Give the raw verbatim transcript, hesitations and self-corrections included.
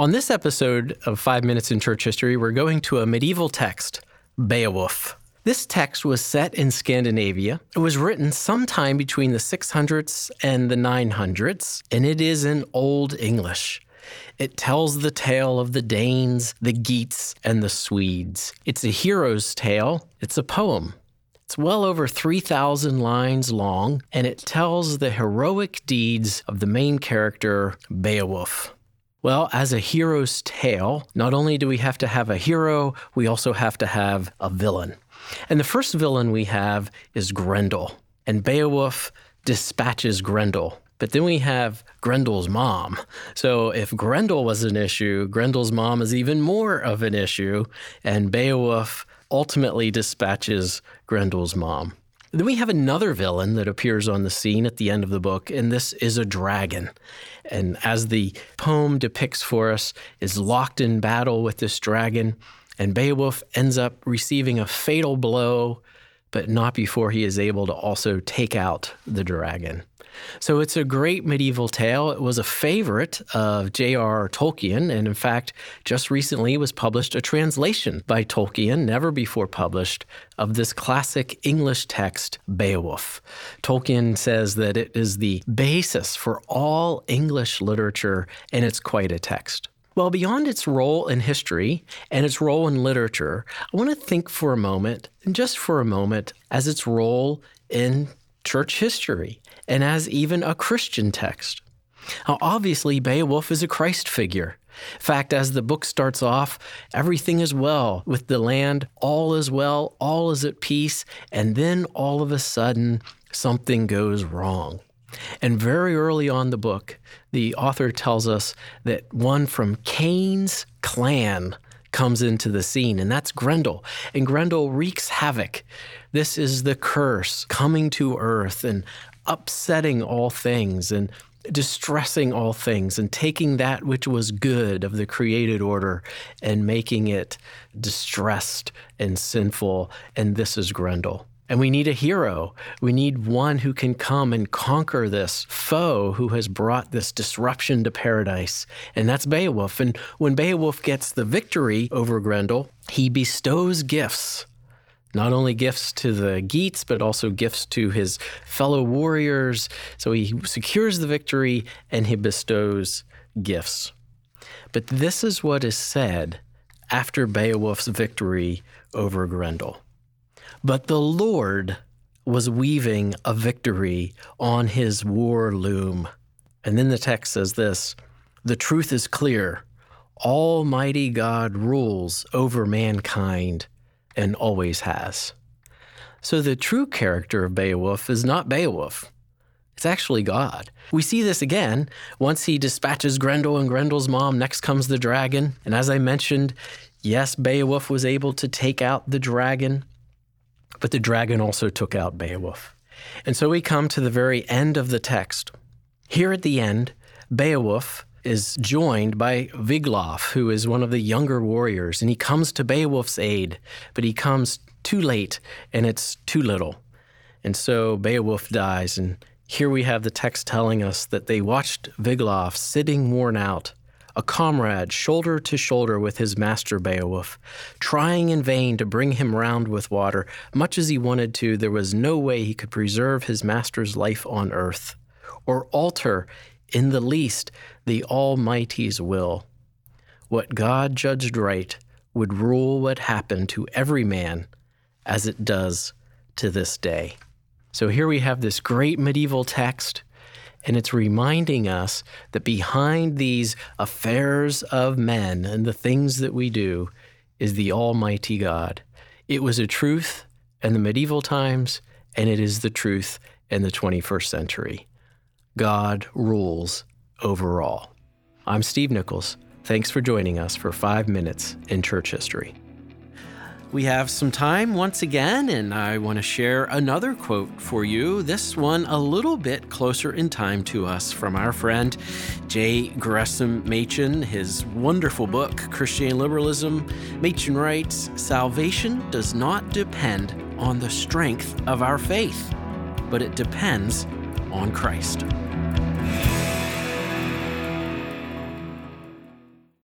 On this episode of Five Minutes in Church History, we're going to a medieval text, Beowulf. This text was set in Scandinavia. It was written sometime between the six hundreds and the nine hundreds, and it is in Old English. It tells the tale of the Danes, the Geats, and the Swedes. It's a hero's tale. It's a poem. It's well over three thousand lines long, and it tells the heroic deeds of the main character, Beowulf. Well, as a hero's tale, not only do we have to have a hero, we also have to have a villain. And the first villain we have is Grendel. And Beowulf dispatches Grendel. But then we have Grendel's mom. So if Grendel was an issue, Grendel's mom is even more of an issue. And Beowulf ultimately dispatches Grendel's mom. Then we have another villain that appears on the scene at the end of the book, and this is a dragon. And as the poem depicts for us, is locked in battle with this dragon, and Beowulf ends up receiving a fatal blow, but not before he is able to also take out the dragon. So it's a great medieval tale. It was a favorite of J R R Tolkien, and in fact, just recently was published a translation by Tolkien, never before published, of this classic English text, Beowulf. Tolkien says that it is the basis for all English literature, and it's quite a text. Well, beyond its role in history and its role in literature, I want to think for a moment, and just for a moment, as its role in church history and as even a Christian text. Now, obviously, Beowulf is a Christ figure. In fact, as the book starts off, everything is well with the land, all is well, all is at peace, and then all of a sudden, something goes wrong. And very early on in the book, the author tells us that one from Cain's clan comes into the scene, and that's Grendel. And Grendel wreaks havoc. This is the curse coming to earth and upsetting all things and distressing all things and taking that which was good of the created order and making it distressed and sinful. And this is Grendel. And we need a hero. We need one who can come and conquer this foe who has brought this disruption to paradise. And that's Beowulf. And when Beowulf gets the victory over Grendel, he bestows gifts. Not only gifts to the Geats, but also gifts to his fellow warriors. So he secures the victory and he bestows gifts. But this is what is said after Beowulf's victory over Grendel. But the Lord was weaving a victory on his war loom. And then the text says this, the truth is clear. Almighty God rules over mankind and always has. So the true character of Beowulf is not Beowulf. It's actually God. We see this again once he dispatches Grendel and Grendel's mom. Next comes the dragon. And as I mentioned, yes, Beowulf was able to take out the dragon, but the dragon also took out Beowulf. And so we come to the very end of the text. Here at the end, Beowulf is joined by Wiglaf, who is one of the younger warriors, and he comes to Beowulf's aid, but he comes too late, and it's too little. And so Beowulf dies, and here we have the text telling us that they watched Wiglaf sitting worn out, a comrade shoulder to shoulder with his master Beowulf, trying in vain to bring him round with water. Much as he wanted to, there was no way he could preserve his master's life on earth, or alter in the least the Almighty's will. What God judged right would rule what happened to every man as it does to this day. So here we have this great medieval text, and it's reminding us that behind these affairs of men and the things that we do is the Almighty God. It was a truth in the medieval times, and it is the truth in the twenty-first century. God rules over all. I'm Steve Nichols. Thanks for joining us for Five Minutes in Church History. We have some time once again, and I want to share another quote for you, this one a little bit closer in time to us, from our friend J. Gresham Machen, his wonderful book, Christianity and Liberalism. Machen writes, "Salvation does not depend on the strength of our faith, but it depends on Christ."